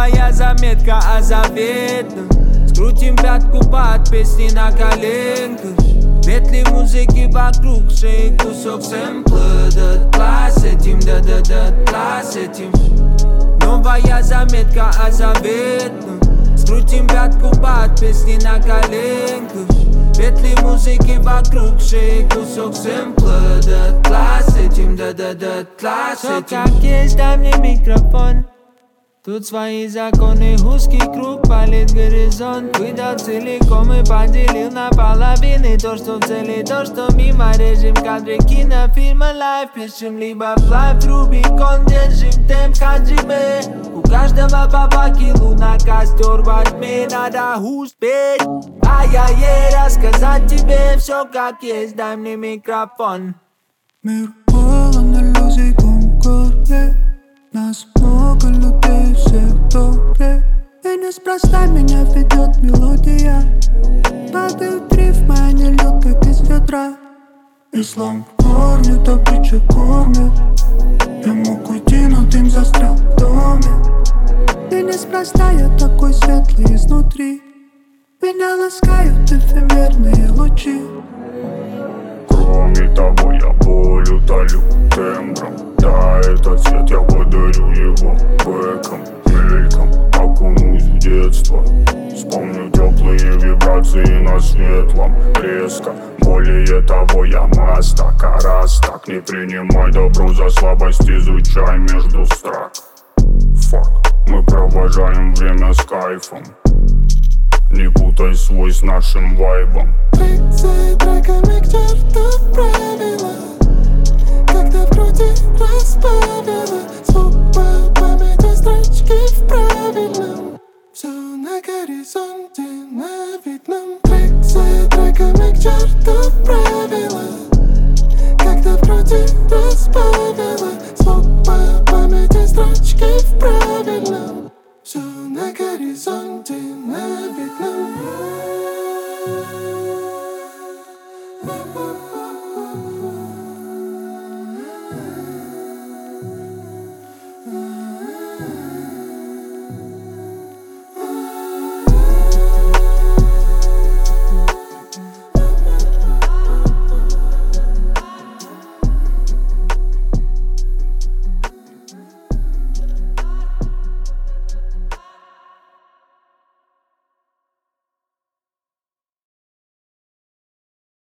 Новая заметка о заветном. Скрутим пятку под песни на коленках. Петли музыки вокруг шеи, кусок сэмпла. Дотла с этим, да-да-дотла с этим. Новая заметка о заветном. Скрутим пятку под песни на коленках. Петли музыки вокруг шеи, кусок сэмпла. Дотла с этим, да-да-дотла с этим. Как есть, дай мне микрофон. Тут свои законы, узкий круг, палит горизонт. Выдал целиком и поделил на половины. То, что в цели, то, что мимо. Режим кадры кинофильма лайв. Пишем либо флайв, Рубикон. Держим темп хаджиме. У каждого по факелу на костер во тьме. Надо успеть, рассказать тебе все как есть. Дай мне микрофон. Мир полон иллюзий, конкорде. Нас много людей, всех добре. И неспроста меня ведет мелодия. Падают рифмы, они льют, как из ведра. Ислам кормит, добыча кормит. Я мог уйти, но дым застрял в доме. И неспроста я такой светлый изнутри. Меня ласкают эфемерные лучи. Кроме того, я боль утолю тембром. Да, этот цвет я подарю его бэком, мельком. Окунусь в детство. Вспомню теплые вибрации на светлом. Резко, более того, я мастак. А раз так, не принимай добро за слабость. Изучай между строк. Фак, мы провожаем время с кайфом. Не путай свой с нашим вайбом. Трек за треками к черту правила. Когда в груди разбавила. Звук по памяти, строчки в правильном. Все на горизонте, на видном. Трек за треками к черту правила. Когда в груди разбавила. Звук по памяти, строчки в правильном. Все на горизонте, на видном.